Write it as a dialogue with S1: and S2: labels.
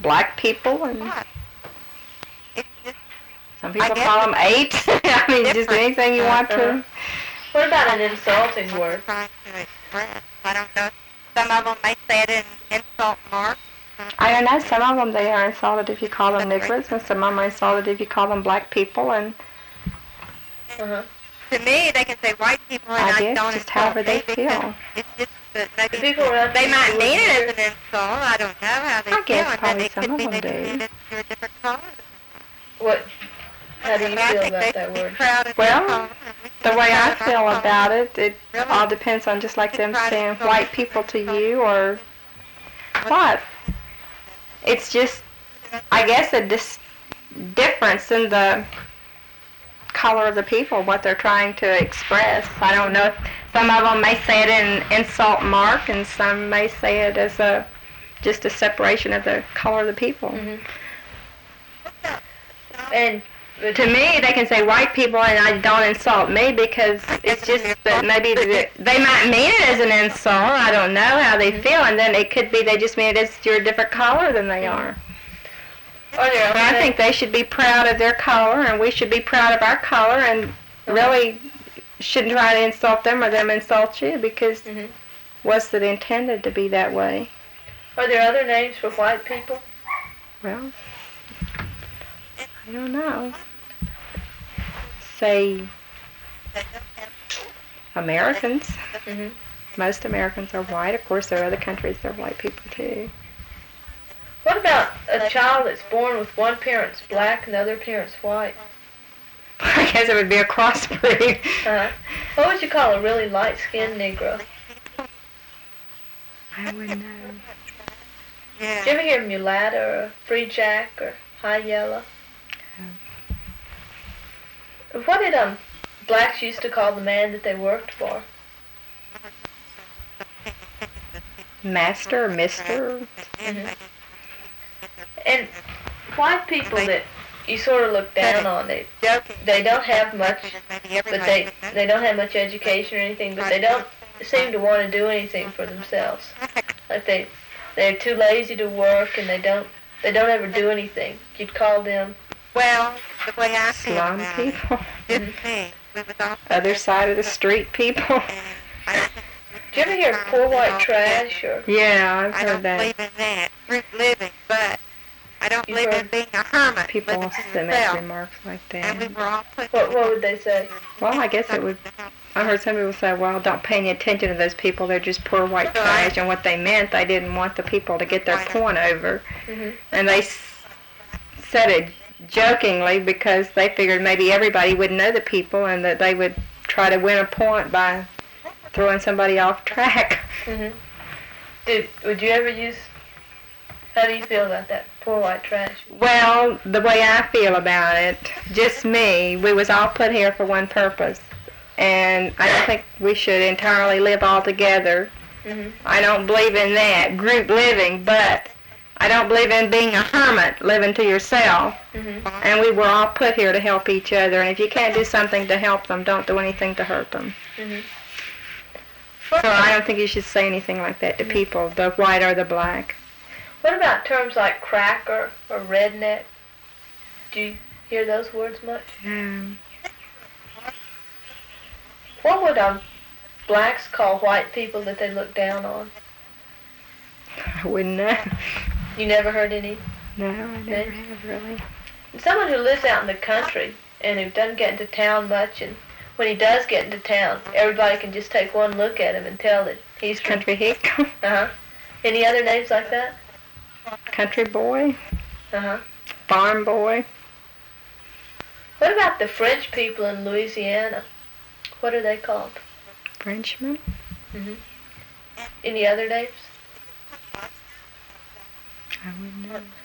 S1: black people, and
S2: What? It's just,
S1: some
S2: I
S1: people
S2: guess
S1: call them
S2: it's
S1: apes. I mean, just
S2: different.
S1: anything you want to.
S3: What about an insulting
S2: what
S3: word?
S2: they're trying to express. I don't know. Some of them may say it in insult mark.
S1: I don't know. Some of them they are insulted if you call them niggers, and some of them are insulted if you call them black people. And
S3: Uh-huh.
S2: To me, they can say white people, and
S1: I
S2: I
S1: guess
S2: don't
S1: just
S2: insult
S1: however they
S2: me because
S1: feel.
S2: it's just that maybe
S3: People around
S2: they might
S3: you
S2: mean it
S3: would
S2: as an insult. I don't know how they
S1: I
S2: feel,
S1: guess
S2: and then
S1: probably
S2: it
S1: some
S2: could
S1: of
S2: be
S1: them
S2: they just
S1: do.
S2: mean it you're a different color.
S3: What? How do you
S2: But I
S3: feel
S2: think they
S3: about that
S2: should be
S3: word?
S2: proud of
S1: Well,
S2: their color, and we should
S1: The
S2: be
S1: way
S2: proud
S1: I
S2: of our
S1: feel
S2: color.
S1: about it
S2: Really?
S1: all depends on just like them
S2: Try to
S1: saying
S2: insult
S1: white people to you or what. It's just, I guess, a difference in the color of the people, what they're trying to express. I don't know. Some of them may say it in insult mark, and some may say it as just a separation of the color of the people.
S3: Mm-hmm. And
S1: To me, they can say white people, and I don't insult me because it's just that maybe they might mean it as an insult. I don't know how they feel, and then it could be they just mean it as you're a different color than they are.
S3: are there
S1: But I think they should be proud of their color, and we should be proud of our color, and really shouldn't try to insult them or them insult you because was it intended to be that way?
S3: Are there other names for white people?
S1: Well, I don't know. Say Americans.
S3: Mm-hmm.
S1: Most Americans are white. Of course, there are other countries that are white people too.
S3: What about a child that's born with one parent's black and the other parent's white?
S1: I guess it would be a crossbreed.
S3: What would you call a really light-skinned Negro?
S1: I wouldn't know.
S3: Did you ever hear mulatto or free jack or high yellow? What did blacks used to call the man that they worked for?
S1: Master or Mister.
S3: Mm-hmm. And white people that you sort of look down on, they don't have much, but they don't have much education or anything, but they don't seem to want to do anything for themselves. Like they're too lazy to work, and they don't ever do anything. You'd call them
S2: Well, the way I feel
S1: Slum
S2: about
S1: people.
S2: it, just me, we was all
S1: Other side of the street people.
S3: Do you ever hear poor white trash or?
S1: Yeah, I've
S2: I
S1: heard
S2: don't
S1: that.
S2: believe in that. Group living, but I don't
S3: You've
S2: believe in
S3: heard
S2: being a hermit.
S1: People
S2: living to
S1: that make
S2: yourself.
S1: remarks like
S2: And we
S1: that.
S2: were all put
S3: What would they say?
S1: Well, I guess it would. I heard some people say, well, don't pay any attention to those people. They're just poor white trash. And what they meant, they didn't want the people to get their point over.
S3: Mm-hmm.
S1: And they said it jokingly because they figured maybe everybody would know the people and that they would try to win a point by throwing somebody off track.
S3: Mm-hmm. Would you ever use? How do you feel about that poor white trash?
S1: Well, the way I feel about it, just me, we was all put here for one purpose. And I don't think we should entirely live all together.
S3: Mm-hmm.
S1: I don't believe in that, group living, but I don't believe in being a hermit, living to yourself.
S3: Mm-hmm.
S1: And we were all put here to help each other. And if you can't do something to help them, don't do anything to hurt them.
S3: Mm-hmm.
S1: So I don't think you should say anything like that to people, the white or the black.
S3: What about terms like cracker or redneck? Do you hear those words much? What would blacks call white people that they look down on?
S1: I wouldn't know.
S3: You never heard any?
S1: No, I never have really.
S3: Someone who lives out in the country and who doesn't get into town much, and when he does get into town, everybody can just take one look at him and tell that he's
S1: Country hick.
S3: Uh-huh. Any other names like that?
S1: Country boy.
S3: Uh-huh.
S1: Farm boy.
S3: What about the French people in Louisiana? What are they called?
S1: Frenchman.
S3: Mm-hmm. Any other names?
S1: I wouldn't know.